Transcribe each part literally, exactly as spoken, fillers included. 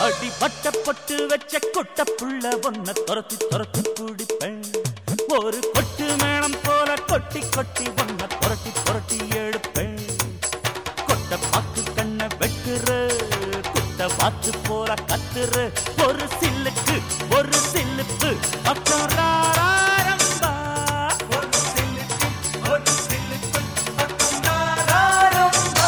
அடி பட்ட பொட்டு வச்ச கொட்ட புள்ள ஒன்ன துரத்தி துரத்தி குடிப்பேன். ஒரு கொட்டு மேளம் போல கொட்டி கொட்டி ஒன்ன புரட்டி புரட்டி எடுப்பேன். கொட்ட பாக்கு கண்ண வெட்டுற குட்ட பாத்து போல கத்துற ஒரு சில்லுக்கு ஒரு சில்லுக்கு பக்கம் ராரம்பா. ஒரு சில்லுக்கு ஒரு சில்லுக்கு பக்கம் ராரம்பா.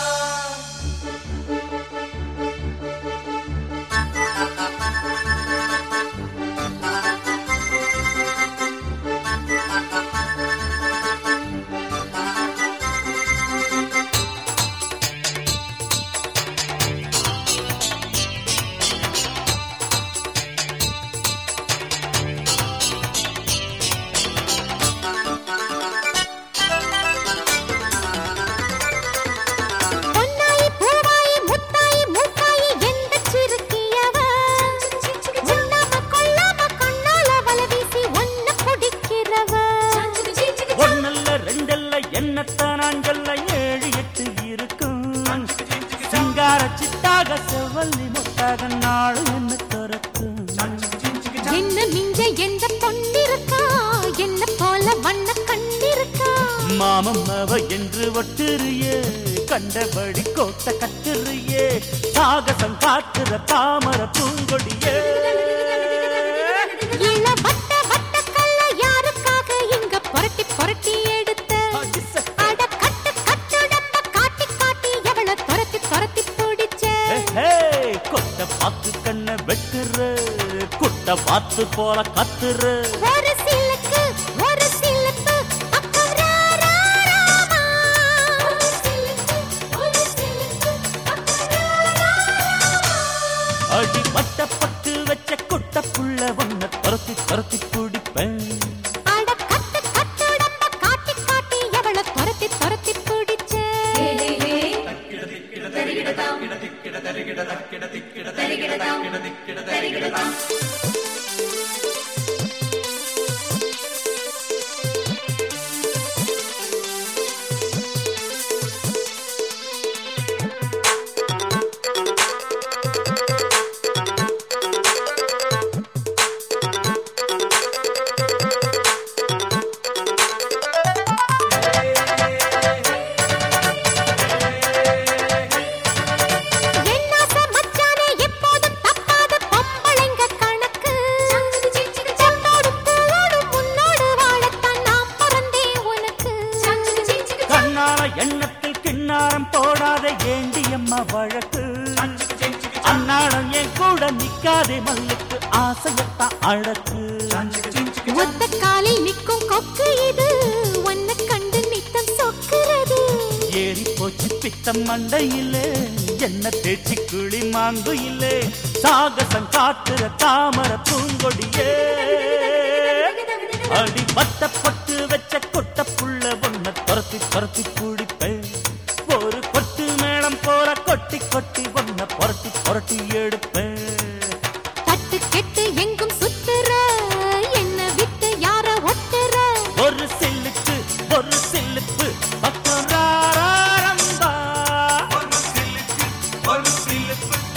என்னத்தான் ஆண்கள்ல ஏழு எட்டு இருக்கும். சிங்கார சித்தாக செவ்வல்லி முத்தாக நாடு என்ன திறக்கும். என்ன மிஞ்ச எந்த பொன்னிருக்கா என்ன போல வண்ண கண்டிருக்கா. மாமம் அவ என்று ஒட்டுறியே கண்டபடி கோட்டை கட்டுறியே சாகசம் காட்டுற தாமர பூங்கொடியே. இள வட்ட வட்ட கல்ல யாருக்காக இங்க புரட்டி புரட்டி எடுத்த. அட கட்டு கட்டுடம்ப காட்டி காட்டி எவள துரத்தி துரத்தி பிடிச்ச. கொட்ட பாத்து கண்ண வெட்டுற குட்ட பாத்து போல கத்துற ஒரு சிலுக்கு ஒரு சிலுக்கு பக்கம் ராராமா. ஒரு சிலுக்கு ஒரு சிலுக்கு பக்கம் ராராமா. அடி பட்ட பட்டு வச்ச குட்ட புள்ள ஒன்ன துரத்தி துரத்தி குடிப்பேன். அட கட்டு கட்டுடம்ப காட்டி காட்டி எவள துரத்தி துரத்தி பிடிச்ச. எண்ணத்தில் கிண்ணாரம் போடாத ஏண்டியம்மா வழக்கு. அன்னாடம் என் கூட நிக்காதே மல்லுக்கு ஆசையத்தான் அழகு. ஒத்த காலில் நிற்கும் கொக்கு இது ஒன்ன கண்டு நித்தம் சொக்குறது. ஏறி போச்சு பித்தம் மண்டையிலே என்ன தேய்ச்சி குழி மாங்கு இல்லே சாகசம் காட்டுற தாமர பூங்கொடியே. அடி பட்ட பட்டு வச்ச கொட்ட புள்ள ஒன்ன துரத்தி துரத்தி குடிப்பேன். ஒரு கொட்டு மேளம் போல கொட்டி கொட்டி ஒன்ன புரட்டி புரட்டி எடுப்பேன். தட்டு கெட்டு எங்கும் சுத்துற என்ன விட்டு யார ஒட்டுற. ஒரு சில்லுக்கு ஒரு சில்லுக்கு பக்கம் ராரம்பா. ஒரு சில்லுக்கு ஒரு சில்லுக்கு